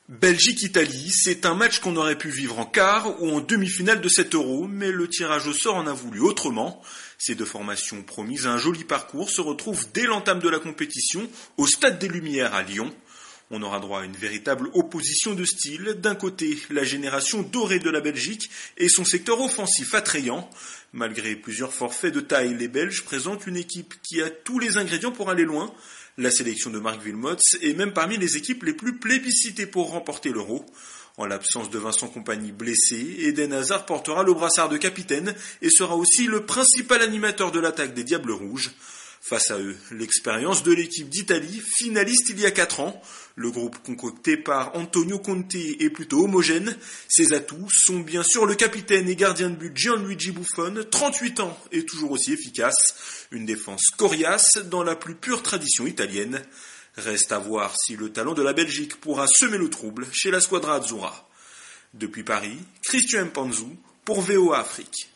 Belgique-Italie, c'est un match qu'on aurait pu vivre en quart ou en demi-finale de cet Euro, mais le tirage au sort en a voulu autrement. Ces deux formations promises à un joli parcours se retrouvent dès l'entame de la compétition au Stade des Lumières à Lyon. On aura droit à une véritable opposition de style. D'un côté, la génération dorée de la Belgique et son secteur offensif attrayant. Malgré plusieurs forfaits de taille, les Belges présentent une équipe qui a tous les ingrédients pour aller loin. La sélection de Marc Wilmots est même parmi les équipes les plus plébiscitées pour remporter l'Euro. En l'absence de Vincent Kompany blessé, Eden Hazard portera le brassard de capitaine et sera aussi le principal animateur de l'attaque des Diables Rouges. Face à eux, l'expérience de l'équipe d'Italie, finaliste il y a 4 ans. Le groupe concocté par Antonio Conte est plutôt homogène. Ses atouts sont bien sûr le capitaine et gardien de but Gianluigi Buffon, 38 ans et toujours aussi efficace. Une défense coriace dans la plus pure tradition italienne. Reste à voir si le talent de la Belgique pourra semer le trouble chez la Squadra Azzurra. Depuis Paris, Christian Mpanzu pour VOA Afrique.